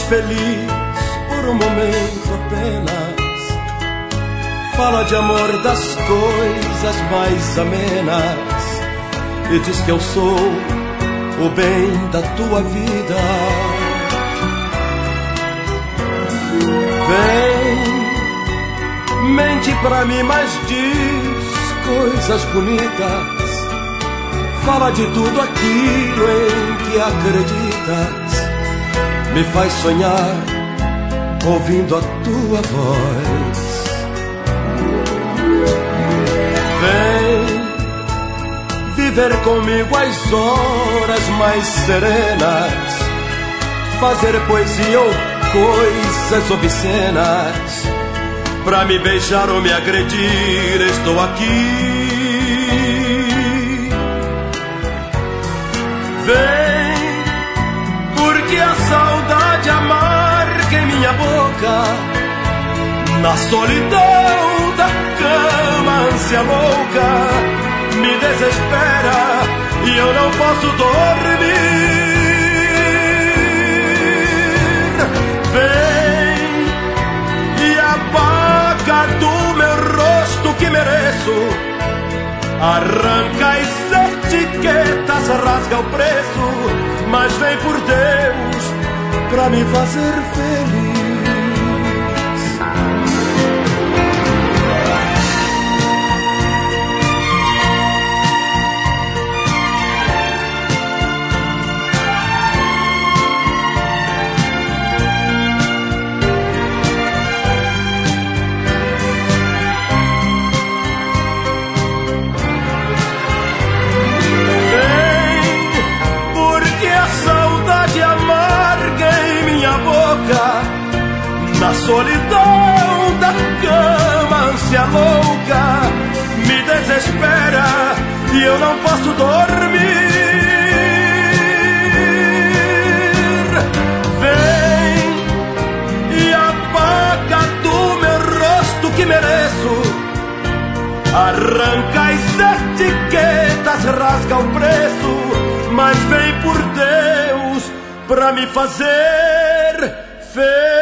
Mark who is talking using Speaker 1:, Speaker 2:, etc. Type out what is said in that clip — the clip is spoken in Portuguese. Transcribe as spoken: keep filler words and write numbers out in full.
Speaker 1: feliz por um momento apenas. Fala de amor, das coisas mais amenas, e diz que eu sou o bem da tua vida. Vem, mente pra mim, mas diz coisas bonitas. Fala de tudo aquilo em que acreditas. Me faz sonhar ouvindo a tua voz. Vem viver comigo as horas mais serenas, fazer poesia ou coisas obscenas. Pra me beijar ou me agredir, estou aqui. Vem, porque a saudade amarga em minha boca, na solidão da cama, ânsia louca me desespera e eu não posso dormir. Vem e apaga do meu rosto que mereço. Arranca as etiquetas, rasga o preço, mas vem por Deus pra me fazer feliz. Na solidão da cama, ânsia louca me desespera e eu não posso dormir. Vem e apaga do meu rosto que mereço. Arranca as etiquetas, rasga o preço, mas vem por Deus pra me fazer feliz.